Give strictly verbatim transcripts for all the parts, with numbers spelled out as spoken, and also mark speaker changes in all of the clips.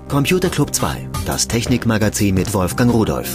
Speaker 1: Computer Club zwei, das Technikmagazin mit Wolfgang Rudolph.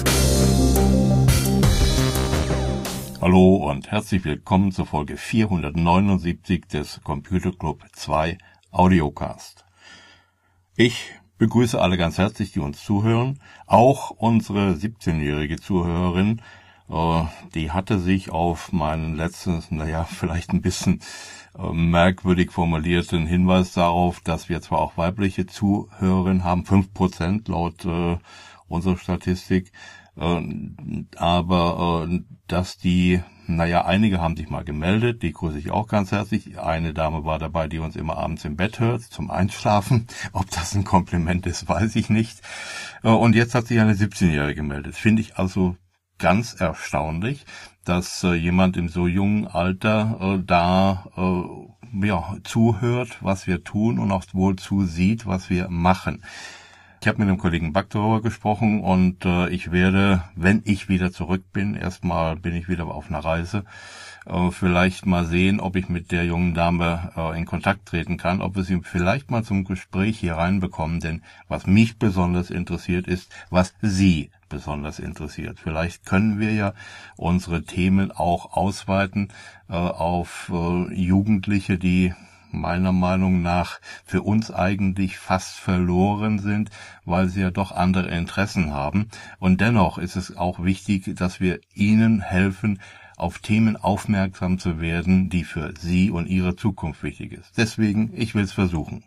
Speaker 2: Hallo und herzlich willkommen zur Folge vierhundertneunundsiebzig des Computer Club zwei Audiocast. Ich begrüße alle ganz herzlich, die uns zuhören. Auch unsere siebzehnjährige Zuhörerin, äh, die hatte sich auf meinen letzten, naja, vielleicht ein bisschen äh, merkwürdig formulierten Hinweis darauf, dass wir zwar auch weibliche Zuhörerinnen haben, fünf Prozent laut äh, unserer Statistik, äh, aber äh, dass die, naja, einige haben sich mal gemeldet, die grüße ich auch ganz herzlich. Eine Dame war dabei, die uns immer abends im Bett hört, zum Einschlafen. Ob das ein Kompliment ist, weiß ich nicht. Und jetzt hat sich eine siebzehnjährige gemeldet. Finde ich also ganz erstaunlich, dass äh, jemand in so jungen Alter äh, da äh, ja, zuhört, was wir tun und auch wohl zusieht, was wir machen. Ich habe mit dem Kollegen Back darüber gesprochen und äh, ich werde, wenn ich wieder zurück bin, erstmal bin ich wieder auf einer Reise, äh, vielleicht mal sehen, ob ich mit der jungen Dame äh, in Kontakt treten kann, ob wir sie vielleicht mal zum Gespräch hier reinbekommen, denn was mich besonders interessiert ist, was sie besonders interessiert. Vielleicht können wir ja unsere Themen auch ausweiten äh, auf äh, Jugendliche, die meiner Meinung nach für uns eigentlich fast verloren sind, weil sie ja doch andere Interessen haben. Und dennoch ist es auch wichtig, dass wir ihnen helfen, auf Themen aufmerksam zu werden, die für sie und ihre Zukunft wichtig ist. Deswegen, ich will es versuchen.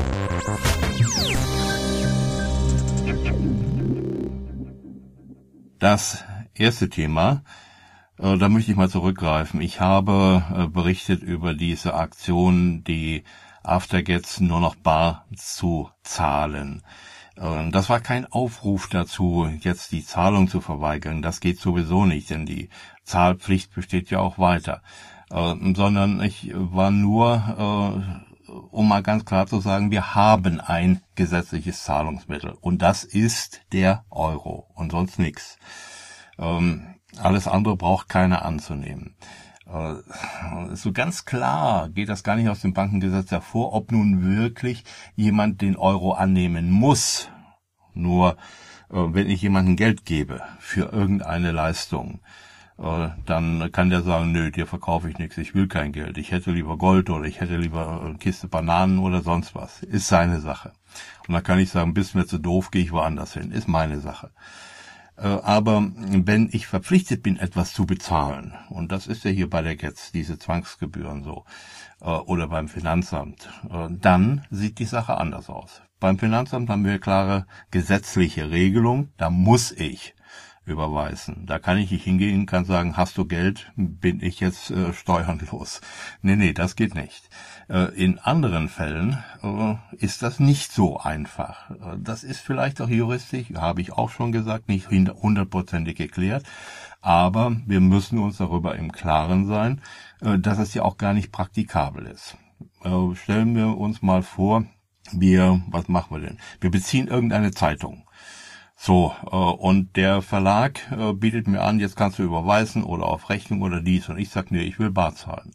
Speaker 2: Das erste Thema, äh, da möchte ich mal zurückgreifen. Ich habe äh, berichtet über diese Aktion, die Aftergets nur noch bar zu zahlen. Äh, das war kein Aufruf dazu, jetzt die Zahlung zu verweigern. Das geht sowieso nicht, denn die Zahlpflicht besteht ja auch weiter. Äh, sondern ich war nur, äh, um mal ganz klar zu sagen, wir haben ein gesetzliches Zahlungsmittel. Und das ist der Euro und sonst nichts. Ähm, alles andere braucht keiner anzunehmen. Äh, so ganz klar geht das gar nicht aus dem Bankengesetz hervor, ob nun wirklich jemand den Euro annehmen muss. Nur äh, wenn ich jemandem Geld gebe für irgendeine Leistung, äh, dann kann der sagen, nö, dir verkaufe ich nichts, ich will kein Geld, ich hätte lieber Gold oder ich hätte lieber eine Kiste Bananen oder sonst was. Ist seine Sache. Und dann kann ich sagen, bist mir zu doof, gehe ich woanders hin. Ist meine Sache. Aber wenn ich verpflichtet bin, etwas zu bezahlen, und das ist ja hier bei der Getz, diese Zwangsgebühren so, oder beim Finanzamt, dann sieht die Sache anders aus. Beim Finanzamt haben wir klare gesetzliche Regelung, da muss ich überweisen. Da kann ich nicht hingehen und kann sagen, hast du Geld, bin ich jetzt äh, steuernlos. Nee, nee, das geht nicht. Äh, in anderen Fällen äh, ist das nicht so einfach. Äh, das ist vielleicht auch juristisch, habe ich auch schon gesagt, nicht hundertprozentig geklärt. Aber wir müssen uns darüber im Klaren sein, äh, dass es ja auch gar nicht praktikabel ist. Äh, stellen wir uns mal vor, wir, was machen wir denn? Wir beziehen irgendeine Zeitung. So, äh, und der Verlag äh, bietet mir an, jetzt kannst du überweisen oder auf Rechnung oder dies. Und ich sag, nee, ich will bar zahlen.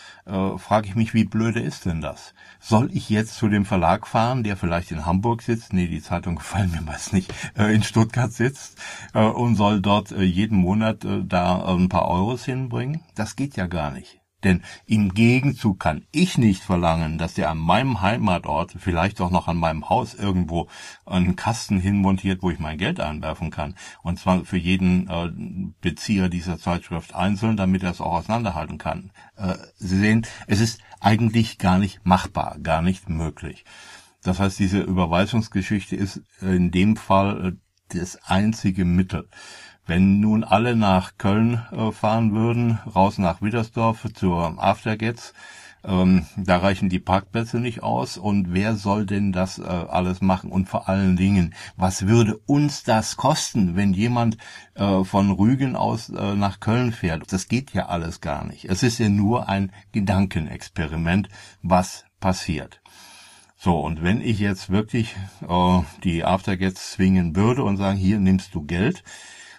Speaker 2: Äh, frage ich mich, wie blöde ist denn das? Soll ich jetzt zu dem Verlag fahren, der vielleicht in Hamburg sitzt? Nee, die Zeitung gefallen mir meist nicht. Äh, in Stuttgart sitzt äh, und soll dort äh, jeden Monat äh, da äh, ein paar Euros hinbringen? Das geht ja gar nicht. Denn im Gegenzug kann ich nicht verlangen, dass der an meinem Heimatort, vielleicht auch noch an meinem Haus irgendwo einen Kasten hinmontiert, wo ich mein Geld einwerfen kann. Und zwar für jeden äh, Bezieher dieser Zeitschrift einzeln, damit er es auch auseinanderhalten kann. Äh, Sie sehen, es ist eigentlich gar nicht machbar, gar nicht möglich. Das heißt, diese Überweisungsgeschichte ist in dem Fall äh, das einzige Mittel. Wenn nun alle nach Köln äh, fahren würden, raus nach Widdersdorf zur Aftergets, ähm, da reichen die Parkplätze nicht aus. Und wer soll denn das äh, alles machen? Und vor allen Dingen, was würde uns das kosten, wenn jemand äh, von Rügen aus äh, nach Köln fährt? Das geht ja alles gar nicht. Es ist ja nur ein Gedankenexperiment, was passiert. So, und wenn ich jetzt wirklich äh, die Aftergets zwingen würde und sagen, hier nimmst du Geld,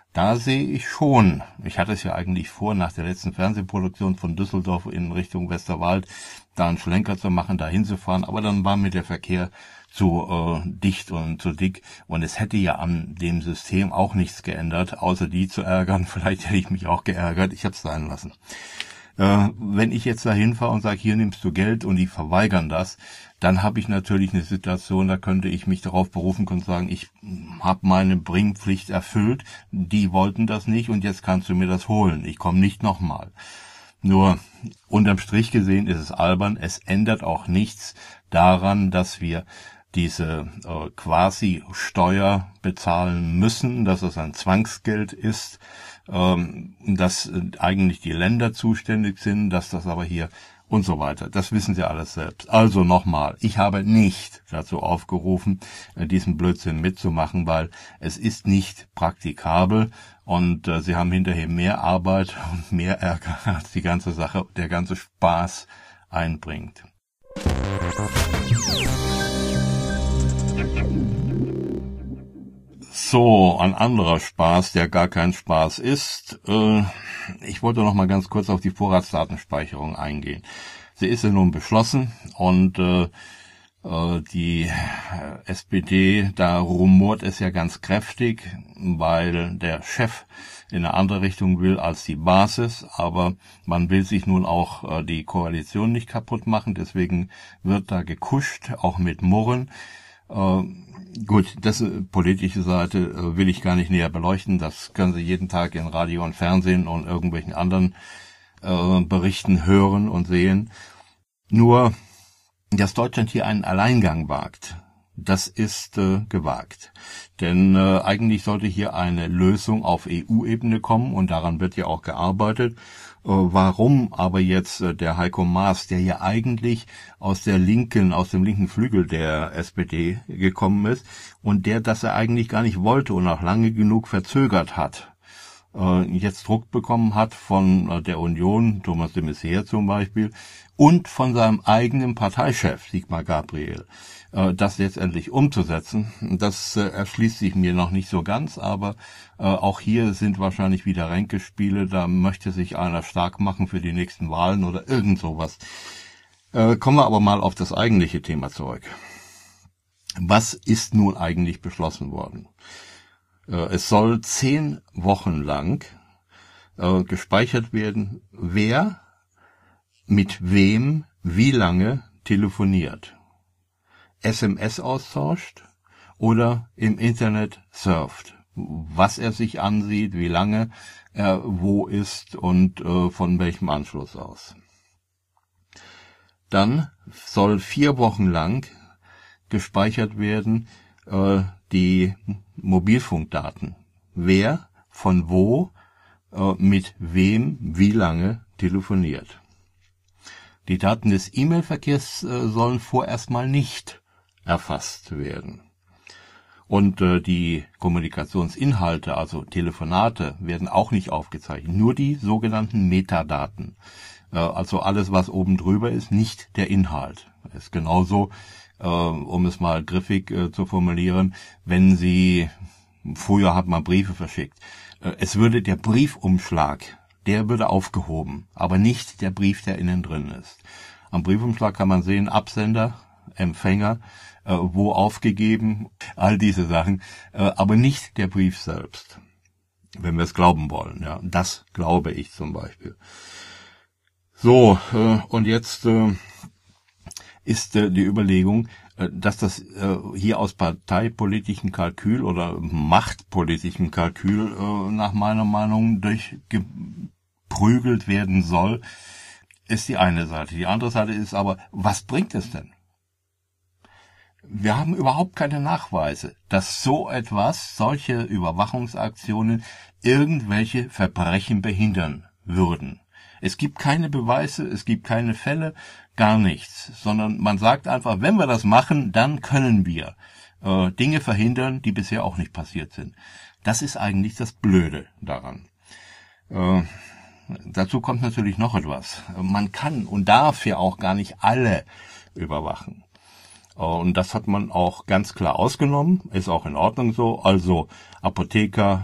Speaker 2: Da sehe ich schon, ich hatte es ja eigentlich vor, nach der letzten Fernsehproduktion von Düsseldorf in Richtung Westerwald, da einen Schlenker zu machen, da hinzufahren, aber dann war mir der Verkehr zu äh, dicht und zu dick und es hätte ja an dem System auch nichts geändert, außer die zu ärgern. Vielleicht hätte ich mich auch geärgert, ich habe es sein lassen. Äh, wenn ich jetzt da hinfahre und sage, hier nimmst du Geld und die verweigern das, dann habe ich natürlich eine Situation, da könnte ich mich darauf berufen und sagen, ich habe meine Bringpflicht erfüllt, die wollten das nicht und jetzt kannst du mir das holen, ich komme nicht nochmal. Nur unterm Strich gesehen ist es albern, es ändert auch nichts daran, dass wir diese äh, quasi Steuer bezahlen müssen, dass es ein Zwangsgeld ist, ähm, dass äh, eigentlich die Länder zuständig sind, dass das aber hier und so weiter. Das wissen Sie alles selbst. Also nochmal, ich habe nicht dazu aufgerufen, äh, diesen Blödsinn mitzumachen, weil es ist nicht praktikabel und äh, Sie haben hinterher mehr Arbeit und mehr Ärger, als die ganze Sache, der ganze Spaß einbringt. So, ein anderer Spaß, der gar kein Spaß ist. Äh, ich wollte noch mal ganz kurz auf die Vorratsdatenspeicherung eingehen. Sie ist ja nun beschlossen und äh, äh, die S P D, da rumort es ja ganz kräftig, weil der Chef in eine andere Richtung will als die Basis, aber man will sich nun auch äh, die Koalition nicht kaputt machen, deswegen wird da gekuscht, auch mit Murren. Äh, Gut, das äh, politische Seite äh, will ich gar nicht näher beleuchten. Das können Sie jeden Tag in Radio und Fernsehen und irgendwelchen anderen äh, Berichten hören und sehen. Nur, dass Deutschland hier einen Alleingang wagt, das ist äh, gewagt. Denn äh, eigentlich sollte hier eine Lösung auf E U-Ebene kommen und daran wird ja auch gearbeitet. Äh, warum aber jetzt äh, der Heiko Maas, der ja eigentlich aus der linken, aus dem linken Flügel der S P D gekommen ist und der das er eigentlich gar nicht wollte und auch lange genug verzögert hat, äh, jetzt Druck bekommen hat von äh, der Union, Thomas de Maizière zum Beispiel, und von seinem eigenen Parteichef, Sigmar Gabriel, das letztendlich umzusetzen. Das äh, erschließt sich mir noch nicht so ganz, aber äh, auch hier sind wahrscheinlich wieder Ränkespiele, da möchte sich einer stark machen für die nächsten Wahlen oder irgend sowas. Äh, kommen wir aber mal auf das eigentliche Thema zurück. Was ist nun eigentlich beschlossen worden? Äh, es soll zehn Wochen lang äh, gespeichert werden, wer mit wem wie lange telefoniert, S M S austauscht oder im Internet surft, was er sich ansieht, wie lange er wo ist und äh, von welchem Anschluss aus. Dann soll vier Wochen lang gespeichert werden äh, die Mobilfunkdaten, wer von wo äh, mit wem wie lange telefoniert. Die Daten des E-Mail-Verkehrs äh, sollen vorerst mal nicht erfasst werden. Und äh, die Kommunikationsinhalte, also Telefonate, werden auch nicht aufgezeichnet. Nur die sogenannten Metadaten. Äh, also alles, was oben drüber ist, nicht der Inhalt. Das ist genauso, äh, um es mal griffig äh, zu formulieren, wenn Sie, früher hat man Briefe verschickt, äh, es würde der Briefumschlag, der würde aufgehoben, aber nicht der Brief, der innen drin ist. Am Briefumschlag kann man sehen, Absender, Empfänger, äh, wo aufgegeben, all diese Sachen, äh, aber nicht der Brief selbst, wenn wir es glauben wollen. Ja, das glaube ich zum Beispiel. So, äh, und jetzt äh, ist äh, die Überlegung, äh, dass das äh, hier aus parteipolitischem Kalkül oder machtpolitischem Kalkül äh, nach meiner Meinung durchgeprügelt werden soll, ist die eine Seite. Die andere Seite ist aber, was bringt es denn? Wir haben überhaupt keine Nachweise, dass so etwas, solche Überwachungsaktionen, irgendwelche Verbrechen behindern würden. Es gibt keine Beweise, es gibt keine Fälle, gar nichts, sondern man sagt einfach, wenn wir das machen, dann können wir äh, Dinge verhindern, die bisher auch nicht passiert sind. Das ist eigentlich das Blöde daran. Äh, dazu kommt natürlich noch etwas. Man kann und darf ja auch gar nicht alle überwachen. Und das hat man auch ganz klar ausgenommen, ist auch in Ordnung so. Also Apotheker,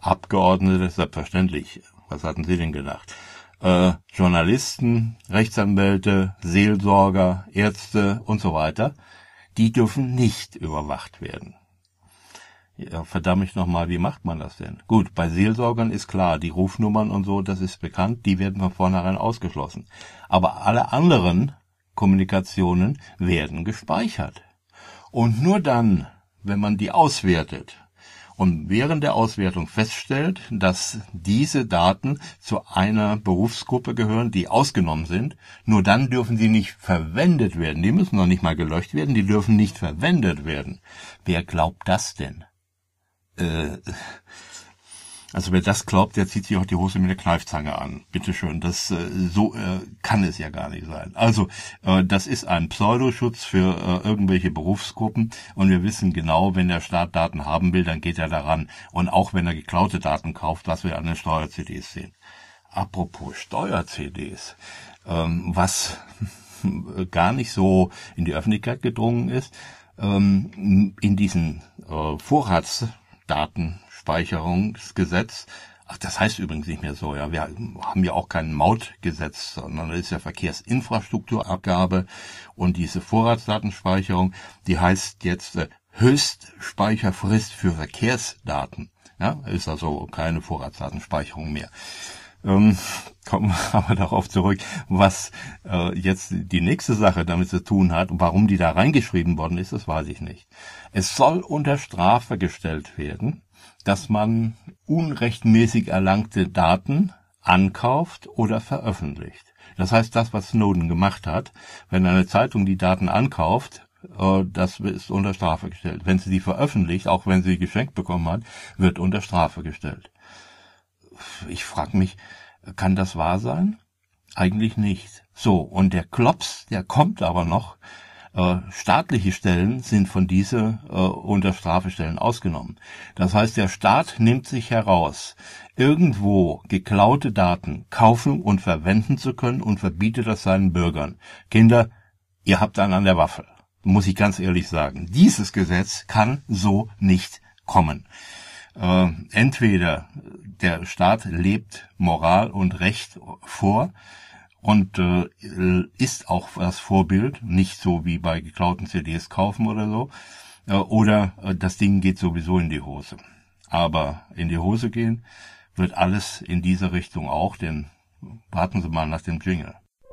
Speaker 2: Abgeordnete, selbstverständlich. Was hatten Sie denn gedacht? Äh, Journalisten, Rechtsanwälte, Seelsorger, Ärzte und so weiter, die dürfen nicht überwacht werden. Ja, verdammt mich nochmal, wie macht man das denn? Gut, bei Seelsorgern ist klar, die Rufnummern und so, das ist bekannt, die werden von vornherein ausgeschlossen. Aber alle anderen Kommunikationen werden gespeichert. Und nur dann, wenn man die auswertet und während der Auswertung feststellt, dass diese Daten zu einer Berufsgruppe gehören, die ausgenommen sind, nur dann dürfen sie nicht verwendet werden. Die müssen noch nicht mal gelöscht werden, die dürfen nicht verwendet werden. Wer glaubt das denn? Äh, also wer das glaubt, der zieht sich auch die Hose mit der Kneifzange an. Bitteschön, das äh, so äh, kann es ja gar nicht sein. Also äh, das ist ein Pseudoschutz für äh, irgendwelche Berufsgruppen und wir wissen genau, wenn der Staat Daten haben will, dann geht er daran. Und auch wenn er geklaute Daten kauft, was wir an den Steuer-C Ds sehen. Apropos Steuer-C Ds, ähm, was gar nicht so in die Öffentlichkeit gedrungen ist, ähm, in diesen äh, Vorrats Datenspeicherungsgesetz, ach, das heißt übrigens nicht mehr so, ja, wir haben ja auch kein Mautgesetz, sondern das ist ja Verkehrsinfrastrukturabgabe und diese Vorratsdatenspeicherung, die heißt jetzt äh, Höchstspeicherfrist für Verkehrsdaten, ja, ist also keine Vorratsdatenspeicherung mehr. Ähm, kommen wir aber darauf zurück, was äh, jetzt die nächste Sache damit zu tun hat und warum die da reingeschrieben worden ist, das weiß ich nicht. Es soll unter Strafe gestellt werden, dass man unrechtmäßig erlangte Daten ankauft oder veröffentlicht. Das heißt, das, was Snowden gemacht hat, wenn eine Zeitung die Daten ankauft, äh, das ist unter Strafe gestellt. Wenn sie die veröffentlicht, auch wenn sie geschenkt bekommen hat, wird unter Strafe gestellt. Ich frage mich, kann das wahr sein? Eigentlich nicht. So, und der Klops, der kommt aber noch. Äh, staatliche Stellen sind von dieser äh, Unterstrafestellen ausgenommen. Das heißt, der Staat nimmt sich heraus, irgendwo geklaute Daten kaufen und verwenden zu können und verbietet das seinen Bürgern. Kinder, ihr habt einen an der Waffel. Muss ich ganz ehrlich sagen. Dieses Gesetz kann so nicht kommen. Äh, entweder der Staat lebt Moral und Recht vor und äh, ist auch das Vorbild, nicht so wie bei geklauten C Ds kaufen oder so, äh, oder äh, das Ding geht sowieso in die Hose. Aber in die Hose gehen wird alles in diese Richtung auch, denn warten Sie mal nach dem Jingle.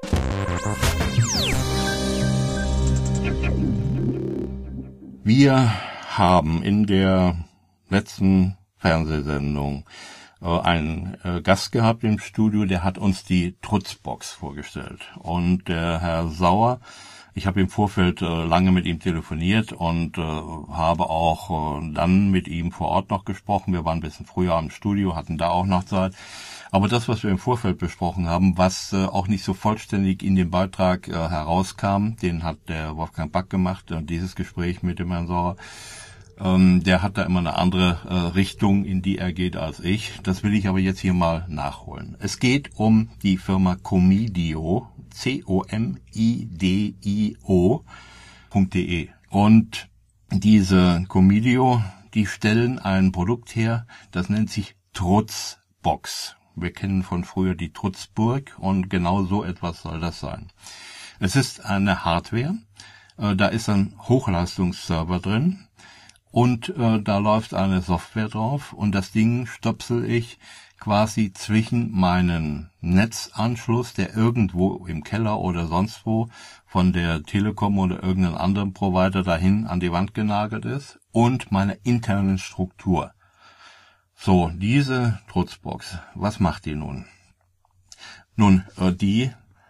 Speaker 2: Wir haben in der letzten Fernsehsendung äh, einen äh, Gast gehabt im Studio, der hat uns die Trutzbox vorgestellt. Und der Herr Sauer, ich habe im Vorfeld äh, lange mit ihm telefoniert und äh, habe auch äh, dann mit ihm vor Ort noch gesprochen. Wir waren ein bisschen früher im Studio, hatten da auch noch Zeit. Aber das, was wir im Vorfeld besprochen haben, was äh, auch nicht so vollständig in dem Beitrag äh, herauskam, den hat der Wolfgang Back gemacht, äh, dieses Gespräch mit dem Herrn Sauer. Ähm, der hat da immer eine andere äh, Richtung, in die er geht als ich. Das will ich aber jetzt hier mal nachholen. Es geht um die Firma Comidio, C O M I D I O punkt de. Und diese Comidio, die stellen ein Produkt her, das nennt sich Trutzbox. Wir kennen von früher die Trutzburg und genau so etwas soll das sein. Es ist eine Hardware, äh, da ist ein Hochleistungsserver drin. Und äh, da läuft eine Software drauf und das Ding stöpsel ich quasi zwischen meinen Netzanschluss, der irgendwo im Keller oder sonst wo von der Telekom oder irgendeinem anderen Provider dahin an die Wand genagelt ist, und meiner internen Struktur. So, diese Trutzbox, was macht die nun? Nun, äh, die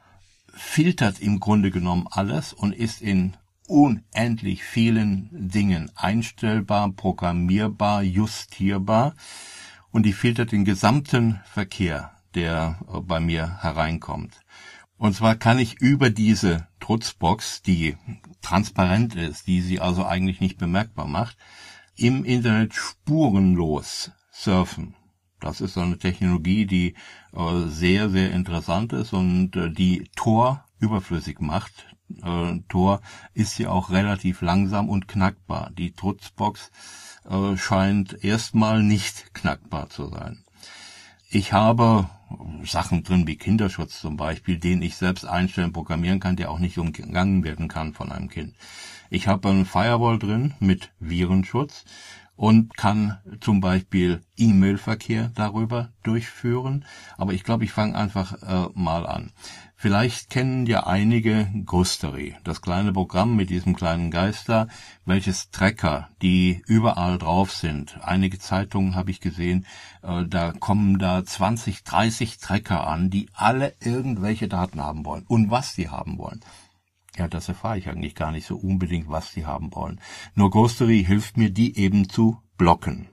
Speaker 2: filtert im Grunde genommen alles und ist in unendlich vielen Dingen einstellbar, programmierbar, justierbar, und die filtert den gesamten Verkehr, der bei mir hereinkommt. Und zwar kann ich über diese Trutzbox, die transparent ist, die sie also eigentlich nicht bemerkbar macht, im Internet spurenlos surfen. Das ist so eine Technologie, die äh, sehr, sehr interessant ist und äh, die Tor überflüssig macht. äh, Tor ist sie auch relativ langsam und knackbar. Die Trutzbox äh, scheint erstmal nicht knackbar zu sein. Ich habe Sachen drin wie Kinderschutz zum Beispiel, den ich selbst einstellen, programmieren kann, der auch nicht umgangen werden kann von einem Kind. Ich habe einen Firewall drin mit Virenschutz und kann zum Beispiel E-Mail-Verkehr darüber durchführen. Aber ich glaube, ich fange einfach äh, mal an. Vielleicht kennen ja einige Ghostery, das kleine Programm mit diesem kleinen Geister, welches Tracker, die überall drauf sind. Einige Zeitungen habe ich gesehen, äh, da kommen da zwanzig, dreißig Tracker an, die alle irgendwelche Daten haben wollen und was die haben wollen. Ja, das erfahre ich eigentlich gar nicht so unbedingt, was die haben wollen. Nur Ghostery hilft mir, die eben zu blocken.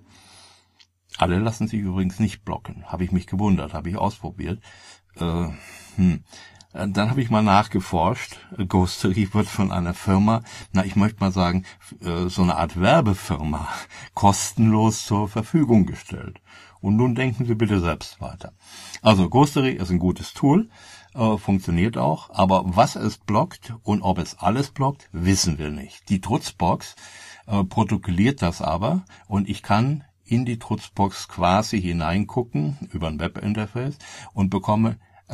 Speaker 2: Alle lassen sich übrigens nicht blocken. Habe ich mich gewundert, habe ich ausprobiert. Äh, hm. Dann habe ich mal nachgeforscht. Ghostery wird von einer Firma, na, ich möchte mal sagen, so eine Art Werbefirma, kostenlos zur Verfügung gestellt. Und nun denken Sie bitte selbst weiter. Also Ghostery ist ein gutes Tool, äh, funktioniert auch, aber was es blockt und ob es alles blockt, wissen wir nicht. Die Trutzbox äh, protokolliert das aber und ich kann in die Trutzbox quasi hineingucken über ein Webinterface und bekomme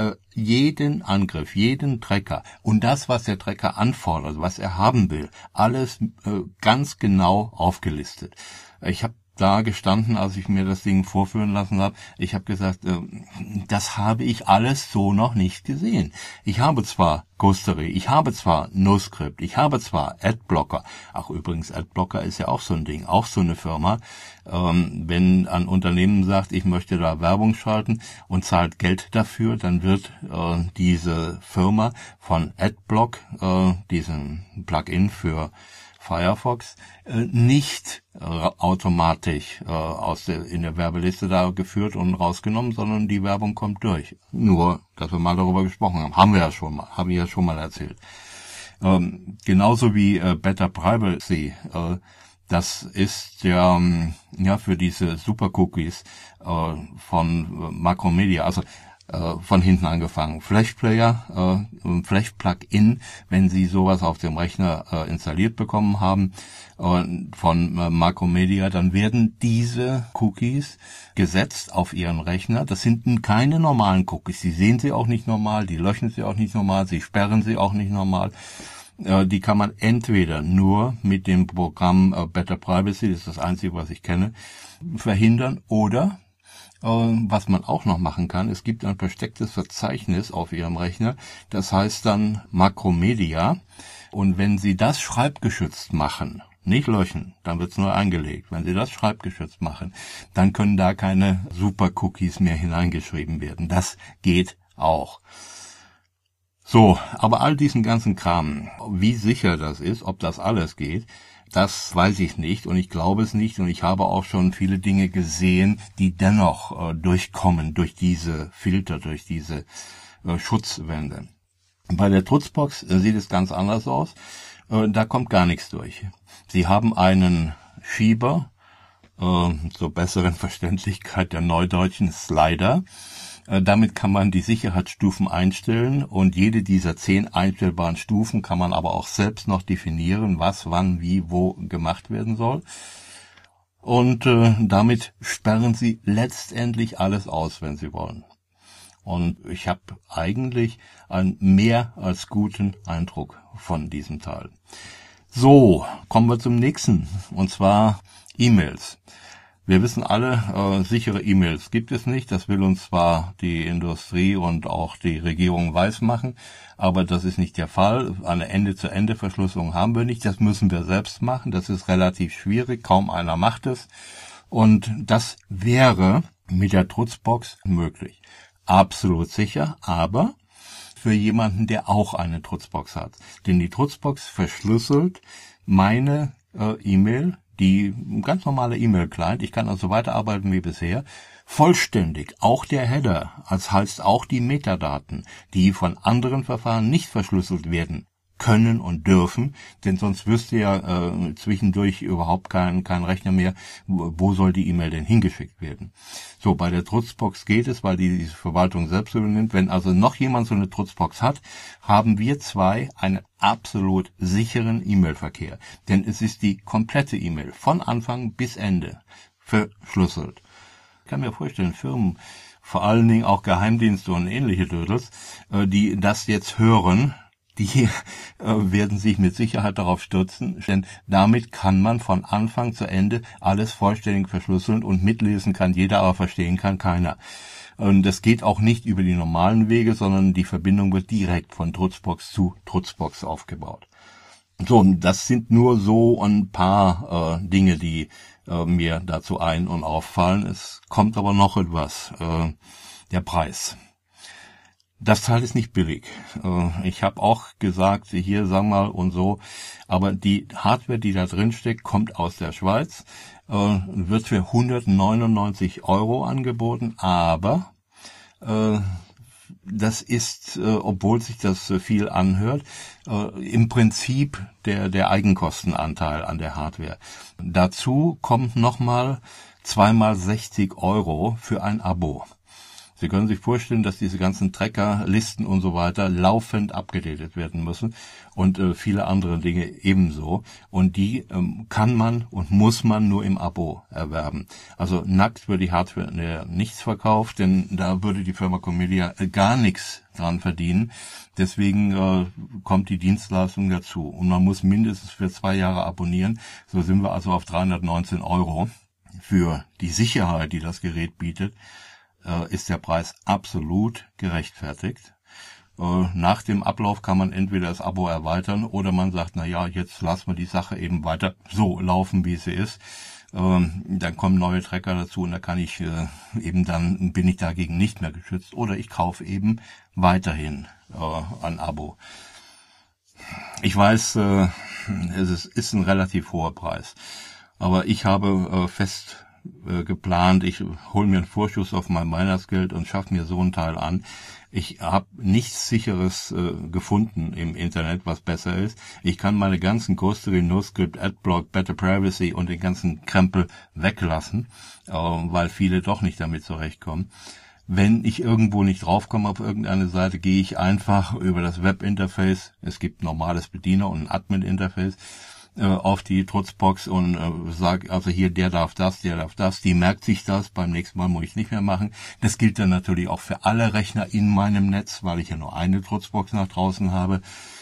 Speaker 2: jeden Angriff, jeden Tracker und das, was der Tracker anfordert, was er haben will, alles äh, ganz genau aufgelistet. Ich habe da gestanden, als ich mir das Ding vorführen lassen habe, ich habe gesagt, äh, das habe ich alles so noch nicht gesehen. Ich habe zwar Ghostery, ich habe zwar NoScript, ich habe zwar Adblocker. Ach übrigens, Adblocker ist ja auch so ein Ding, auch so eine Firma. Ähm, wenn ein Unternehmen sagt, ich möchte da Werbung schalten und zahlt Geld dafür, dann wird äh, diese Firma von Adblock, äh, diesem Plugin für Firefox, äh, nicht äh, automatisch äh, aus der, in der Werbeliste da geführt und rausgenommen, sondern die Werbung kommt durch. Nur, dass wir mal darüber gesprochen haben, haben wir ja schon mal, habe ich ja schon mal erzählt. Ähm, genauso wie äh, Better Privacy, äh, das ist ja, ja für diese Super Cookies äh, von Macromedia, also von hinten angefangen. Flash Player, äh, Flash Plugin, wenn Sie sowas auf dem Rechner äh, installiert bekommen haben äh, von äh, Macromedia, dann werden diese Cookies gesetzt auf Ihren Rechner. Das sind keine normalen Cookies. Sie sehen sie auch nicht normal, die löschen sie auch nicht normal, sie sperren sie auch nicht normal. Äh, die kann man entweder nur mit dem Programm äh, Better Privacy, das ist das Einzige, was ich kenne, verhindern oder was man auch noch machen kann, es gibt ein verstecktes Verzeichnis auf Ihrem Rechner, das heißt dann Macromedia. Und wenn Sie das schreibgeschützt machen, nicht löschen, dann wird es nur eingelegt. Wenn Sie das schreibgeschützt machen, dann können da keine Super-Cookies mehr hineingeschrieben werden. Das geht auch. So, aber all diesen ganzen Kram, wie sicher das ist, ob das alles geht, das weiß ich nicht und ich glaube es nicht und ich habe auch schon viele Dinge gesehen, die dennoch äh, durchkommen durch diese Filter, durch diese äh, Schutzwände. Bei der Trutzbox äh, sieht es ganz anders aus. Äh, da kommt gar nichts durch. Sie haben einen Schieber, äh, zur besseren Verständlichkeit der neudeutschen Slider. Damit kann man die Sicherheitsstufen einstellen und jede dieser zehn einstellbaren Stufen kann man aber auch selbst noch definieren, was, wann, wie, wo gemacht werden soll. Und äh, damit sperren Sie letztendlich alles aus, wenn Sie wollen. Und ich habe eigentlich einen mehr als guten Eindruck von diesem Teil. So, kommen wir zum nächsten, und zwar E-Mails. Wir wissen alle, äh, sichere E-Mails gibt es nicht. Das will uns zwar die Industrie und auch die Regierung weismachen, aber das ist nicht der Fall. Eine Ende-zu-Ende-Verschlüsselung haben wir nicht. Das müssen wir selbst machen. Das ist relativ schwierig. Kaum einer macht es. Und das wäre mit der Trutzbox möglich. Absolut sicher, aber für jemanden, der auch eine Trutzbox hat. Denn die Trutzbox verschlüsselt meine äh, E-Mail, die ganz normale E-Mail-Client, ich kann also weiterarbeiten wie bisher, vollständig, auch der Header, als heißt auch die Metadaten, die von anderen Verfahren nicht verschlüsselt werden können und dürfen, denn sonst wüsste ja äh, zwischendurch überhaupt kein, kein Rechner mehr, wo, wo soll die E-Mail denn hingeschickt werden. So, bei der Trutzbox geht es, weil die diese Verwaltung selbst übernimmt. Wenn also noch jemand so eine Trutzbox hat, haben wir zwei einen absolut sicheren E-Mail-Verkehr, denn es ist die komplette E-Mail von Anfang bis Ende verschlüsselt. Ich kann mir vorstellen, Firmen, vor allen Dingen auch Geheimdienste und ähnliche Dödels, äh, die das jetzt hören, die äh, werden sich mit Sicherheit darauf stürzen, denn damit kann man von Anfang zu Ende alles vollständig verschlüsseln und mitlesen kann jeder, aber verstehen kann keiner. Und das geht auch nicht über die normalen Wege, sondern die Verbindung wird direkt von Trutzbox zu Trutzbox aufgebaut. So, das sind nur so ein paar äh, Dinge, die äh, mir dazu ein- und auffallen. Es kommt aber noch etwas, äh, der Preis. Das Teil ist nicht billig. Ich habe auch gesagt, hier, sag mal und so, aber die Hardware, die da drin steckt, kommt aus der Schweiz, wird für hundertneunundneunzig Euro angeboten, aber das ist, obwohl sich das viel anhört, im Prinzip der, der Eigenkostenanteil an der Hardware. Dazu kommt nochmal zweimal sechzig Euro für ein Abo. Sie können sich vorstellen, dass diese ganzen Tracker, Listen und so weiter laufend abgedatet werden müssen und äh, viele andere Dinge ebenso. Und die ähm, kann man und muss man nur im Abo erwerben. Also nackt wird die Hardware nichts verkauft, denn da würde die Firma Comedia äh, gar nichts dran verdienen. Deswegen äh, kommt die Dienstleistung dazu. Und man muss mindestens für zwei Jahre abonnieren. So sind wir also auf dreihundertneunzehn Euro für die Sicherheit, die das Gerät bietet. Ist der Preis absolut gerechtfertigt. Nach dem Ablauf kann man entweder das Abo erweitern oder man sagt, na ja, jetzt lassen wir die Sache eben weiter so laufen, wie sie ist. Dann kommen neue Tracker dazu und da kann ich eben dann, bin ich dagegen nicht mehr geschützt oder ich kaufe eben weiterhin ein Abo. Ich weiß, es ist ein relativ hoher Preis, aber ich habe fest geplant, ich hole mir einen Vorschuss auf mein Weihnachtsgeld und schaffe mir so ein Teil an. Ich habe nichts Sicheres äh, gefunden im Internet, was besser ist. Ich kann meine ganzen Ghostery, NoScript, Adblock, Better Privacy und den ganzen Krempel weglassen, äh, weil viele doch nicht damit zurechtkommen. Wenn ich irgendwo nicht draufkomme auf irgendeine Seite, gehe ich einfach über das Webinterface, es gibt normales Bediener- und ein Admin-Interface, auf die Trutzbox und äh, sag, also hier, der darf das, der darf das, die merkt sich das, beim nächsten Mal muss ich nicht mehr machen. Das gilt dann natürlich auch für alle Rechner in meinem Netz, weil ich ja nur eine Trutzbox nach draußen habe.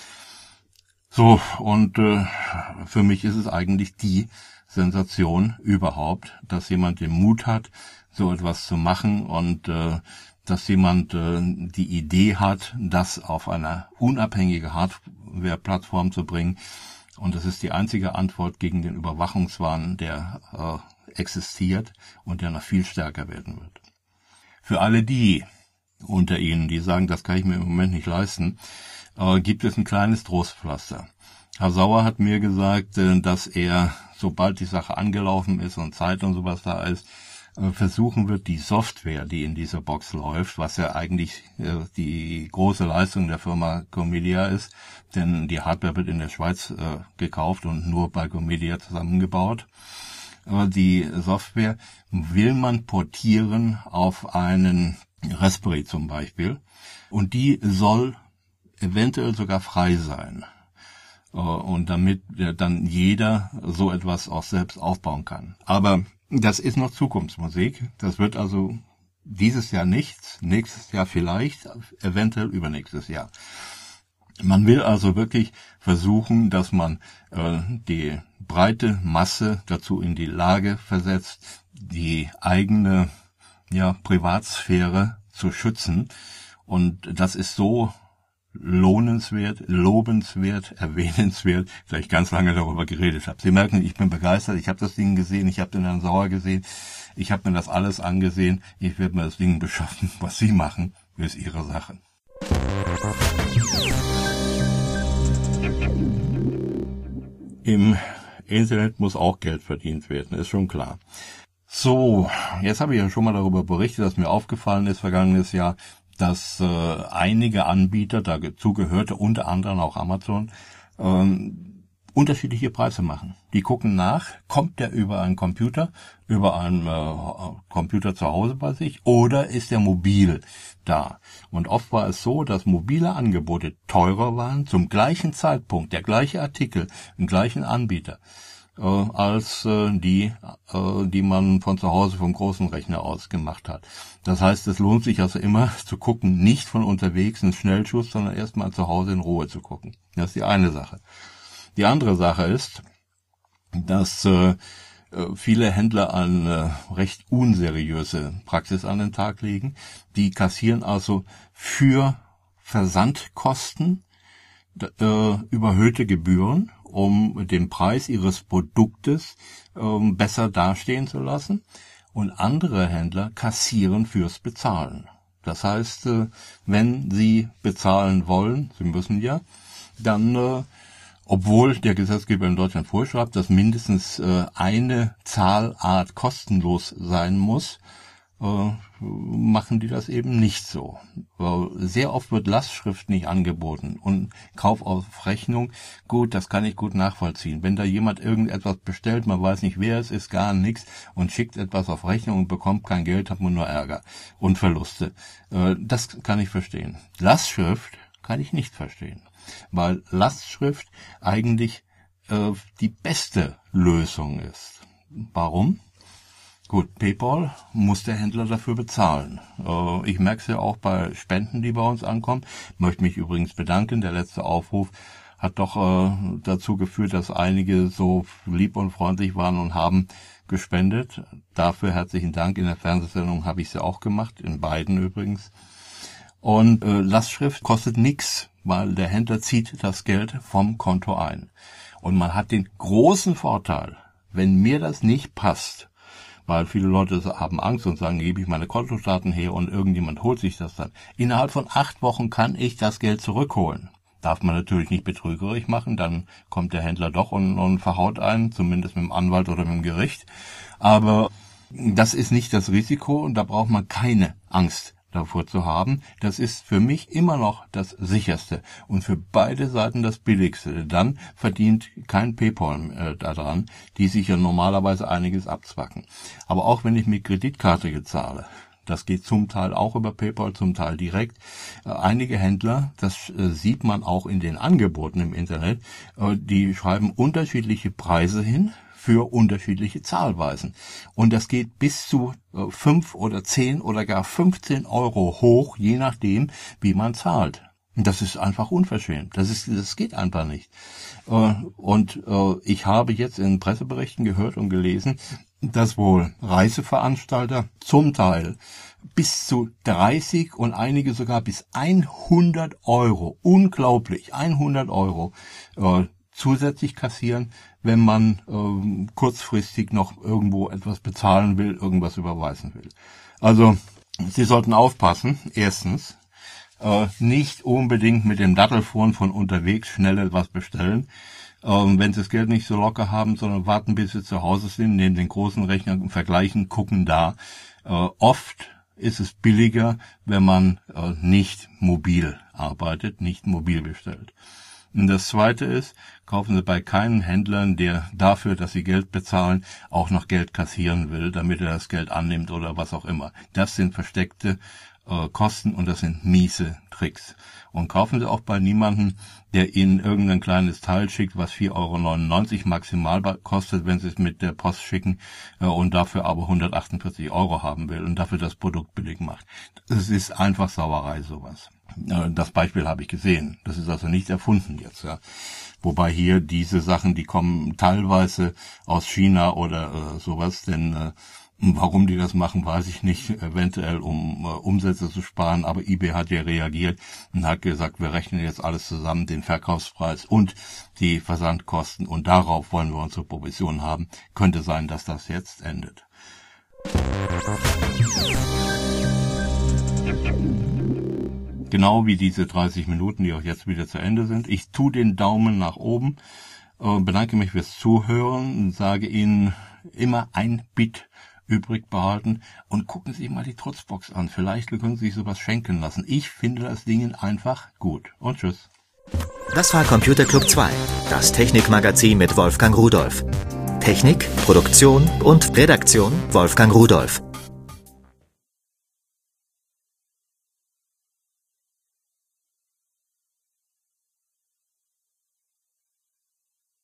Speaker 2: So, und äh, für mich ist es eigentlich die Sensation überhaupt, dass jemand den Mut hat, so etwas zu machen und äh, dass jemand äh, die Idee hat, das auf eine unabhängige Hardware-Plattform zu bringen. Und das ist die einzige Antwort gegen den Überwachungswahn, der äh, existiert und der noch viel stärker werden wird. Für alle die unter Ihnen, die sagen, das kann ich mir im Moment nicht leisten, äh, gibt es ein kleines Trostpflaster. Herr Sauer hat mir gesagt, äh, dass er, sobald die Sache angelaufen ist und Zeit und sowas da ist, versuchen wird, die Software, die in dieser Box läuft, was ja eigentlich äh, die große Leistung der Firma Comedia ist, denn die Hardware wird in der Schweiz äh, gekauft und nur bei Comedia zusammengebaut. Aber die Software will man portieren auf einen Raspberry zum Beispiel und die soll eventuell sogar frei sein. Und damit dann jeder so etwas auch selbst aufbauen kann. Aber das ist noch Zukunftsmusik. Das wird also dieses Jahr nichts, nächstes Jahr vielleicht, eventuell übernächstes Jahr. Man will also wirklich versuchen, dass man äh, die breite Masse dazu in die Lage versetzt, die eigene ja, Privatsphäre zu schützen. Und das ist so lohnenswert, lobenswert, erwähnenswert, dass ich ganz lange darüber geredet habe. Sie merken, ich bin begeistert, ich habe das Ding gesehen, ich habe den Herrn Sauer gesehen, ich habe mir das alles angesehen, ich werde mir das Ding beschaffen. Was Sie machen, ist Ihre Sache. Im Internet muss auch Geld verdient werden, ist schon klar. So, jetzt habe ich ja schon mal darüber berichtet, dass mir aufgefallen ist vergangenes Jahr, dass äh, einige Anbieter, dazu gehörte unter anderem auch Amazon, ähm, unterschiedliche Preise machen. Die gucken nach, kommt der über einen Computer, über einen äh, Computer zu Hause bei sich oder ist der mobil da? Und oft war es so, dass mobile Angebote teurer waren, zum gleichen Zeitpunkt, der gleiche Artikel, im gleichen Anbieter, äh, als äh, die, äh, die man von zu Hause vom großen Rechner aus gemacht hat. Das heißt, es lohnt sich also immer zu gucken, nicht von unterwegs einen Schnellschuss, sondern erstmal zu Hause in Ruhe zu gucken. Das ist die eine Sache. Die andere Sache ist, dass äh, viele Händler eine recht unseriöse Praxis an den Tag legen. Die kassieren also für Versandkosten äh, überhöhte Gebühren, um den Preis ihres Produktes äh, besser dastehen zu lassen. Und andere Händler kassieren fürs Bezahlen. Das heißt, äh, wenn sie bezahlen wollen, sie müssen ja, dann äh, obwohl der Gesetzgeber in Deutschland vorschreibt, dass mindestens äh, eine Zahlart kostenlos sein muss, äh, machen die das eben nicht so. Äh, sehr oft wird Lastschrift nicht angeboten und Kauf auf Rechnung, gut, das kann ich gut nachvollziehen. Wenn da jemand irgendetwas bestellt, man weiß nicht, wer es ist, gar nichts und schickt etwas auf Rechnung und bekommt kein Geld, hat man nur Ärger und Verluste. Äh, das kann ich verstehen. Lastschrift kann ich nicht verstehen, weil Lastschrift eigentlich äh, die beste Lösung ist. Warum? Gut, PayPal muss der Händler dafür bezahlen. Äh, ich merke es ja auch bei Spenden, die bei uns ankommen. Ich möchte mich übrigens bedanken. Der letzte Aufruf hat doch äh, dazu geführt, dass einige so lieb und freundlich waren und haben gespendet. Dafür herzlichen Dank. In der Fernsehsendung habe ich es ja auch gemacht, in beiden übrigens. Und äh, Lastschrift kostet nichts, weil der Händler zieht das Geld vom Konto ein. Und man hat den großen Vorteil, wenn mir das nicht passt, weil viele Leute haben Angst und sagen, gebe ich meine Kontodaten her und irgendjemand holt sich das dann. Innerhalb von acht Wochen kann ich das Geld zurückholen. Darf man natürlich nicht betrügerisch machen, dann kommt der Händler doch und, und verhaut einen, zumindest mit dem Anwalt oder mit dem Gericht. Aber das ist nicht das Risiko und da braucht man keine Angst davor zu haben. Das ist für mich immer noch das sicherste und für beide Seiten das billigste. Dann verdient kein PayPal äh, daran, die sich ja normalerweise einiges abzwacken. Aber auch wenn ich mit Kreditkarte zahle, das geht zum Teil auch über PayPal, zum Teil direkt. Äh, einige Händler, das äh, sieht man auch in den Angeboten im Internet, äh, die schreiben unterschiedliche Preise hin für unterschiedliche Zahlweisen. Und das geht bis zu äh, fünf oder zehn oder gar fünfzehn Euro hoch, je nachdem, wie man zahlt. Und das ist einfach unverschämt. Das ist, das geht einfach nicht. Äh, und äh, ich habe jetzt in Presseberichten gehört und gelesen, dass wohl Reiseveranstalter zum Teil bis zu dreißig und einige sogar bis hundert Euro, unglaublich, hundert Euro, äh, zusätzlich kassieren, wenn man ähm, kurzfristig noch irgendwo etwas bezahlen will, irgendwas überweisen will. Also, Sie sollten aufpassen, erstens, äh, nicht unbedingt mit dem Dattelfon von unterwegs schnell etwas bestellen, ähm, wenn Sie das Geld nicht so locker haben, sondern warten, bis Sie zu Hause sind, nehmen den großen Rechner vergleichen, gucken da. Äh, oft ist es billiger, wenn man äh, nicht mobil arbeitet, nicht mobil bestellt. Und das Zweite ist, kaufen Sie bei keinem Händler, der dafür, dass Sie Geld bezahlen, auch noch Geld kassieren will, damit er das Geld annimmt oder was auch immer. Das sind versteckte äh, Kosten und das sind miese Tricks. Und kaufen Sie auch bei niemandem, der Ihnen irgendein kleines Teil schickt, was vier Euro neunundneunzig maximal kostet, wenn Sie es mit der Post schicken äh, und dafür aber hundertachtundvierzig Euro haben will und dafür das Produkt billig macht. Das ist einfach Sauerei, sowas. Das Beispiel habe ich gesehen. Das ist also nicht erfunden jetzt, ja. Wobei hier diese Sachen, die kommen teilweise aus China oder äh, sowas, denn äh, warum die das machen, weiß ich nicht. Eventuell um äh, Umsätze zu sparen, aber eBay hat ja reagiert und hat gesagt, wir rechnen jetzt alles zusammen, den Verkaufspreis und die Versandkosten und darauf wollen wir unsere Provision haben. Könnte sein, dass das jetzt endet. Genau wie diese dreißig Minuten, die auch jetzt wieder zu Ende sind. Ich tue den Daumen nach oben, äh, bedanke mich fürs Zuhören und sage Ihnen immer ein Bit übrig behalten und gucken Sie sich mal die Trutzbox an. Vielleicht können Sie sich sowas schenken lassen. Ich finde das Ding einfach gut. Und tschüss.
Speaker 1: Das war Computer Club zwei, das Technikmagazin mit Wolfgang Rudolph. Technik, Produktion und Redaktion Wolfgang Rudolph.